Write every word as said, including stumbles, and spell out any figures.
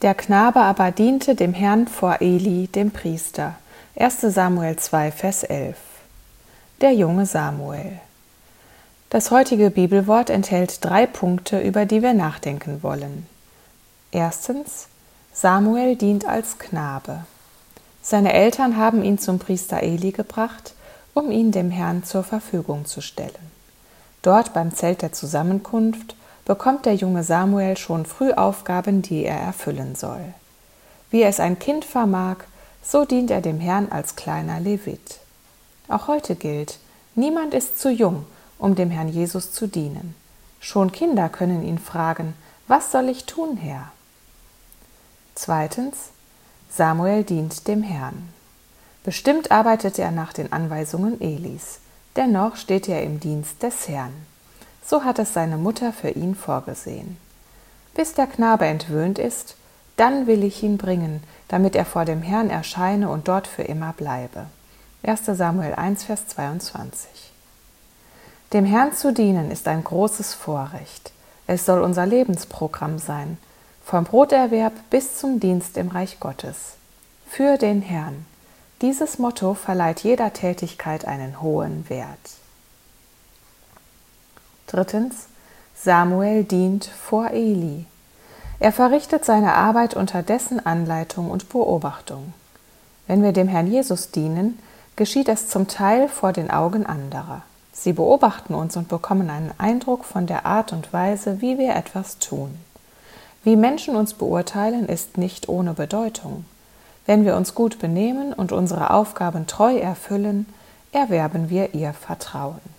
Der Knabe aber diente dem Herrn vor Eli, dem Priester. erster Samuel zwei, Vers elf. Der junge Samuel. Das heutige Bibelwort enthält drei Punkte, über die wir nachdenken wollen. Erstens: Samuel dient als Knabe. Seine Eltern haben ihn zum Priester Eli gebracht, um ihn dem Herrn zur Verfügung zu stellen. Dort beim Zelt der Zusammenkunft bekommt der junge Samuel schon früh Aufgaben, die er erfüllen soll. Wie es ein Kind vermag, so dient er dem Herrn als kleiner Levit. Auch heute gilt: Niemand ist zu jung, um dem Herrn Jesus zu dienen. Schon Kinder können ihn fragen: Was soll ich tun, Herr? Zweitens: Samuel dient dem Herrn. Bestimmt arbeitet er nach den Anweisungen Elis. Dennoch steht er im Dienst des Herrn. So hat es seine Mutter für ihn vorgesehen. Bis der Knabe entwöhnt ist, dann will ich ihn bringen, damit er vor dem Herrn erscheine und dort für immer bleibe. erster Samuel eins, Vers zweiundzwanzig. Dem Herrn zu dienen ist ein großes Vorrecht. Es soll unser Lebensprogramm sein, vom Broterwerb bis zum Dienst im Reich Gottes. Für den Herrn. Dieses Motto verleiht jeder Tätigkeit einen hohen Wert. Drittens: Samuel dient vor Eli. Er verrichtet seine Arbeit unter dessen Anleitung und Beobachtung. Wenn wir dem Herrn Jesus dienen, geschieht es zum Teil vor den Augen anderer. Sie beobachten uns und bekommen einen Eindruck von der Art und Weise, wie wir etwas tun. Wie Menschen uns beurteilen, ist nicht ohne Bedeutung. Wenn wir uns gut benehmen und unsere Aufgaben treu erfüllen, erwerben wir ihr Vertrauen.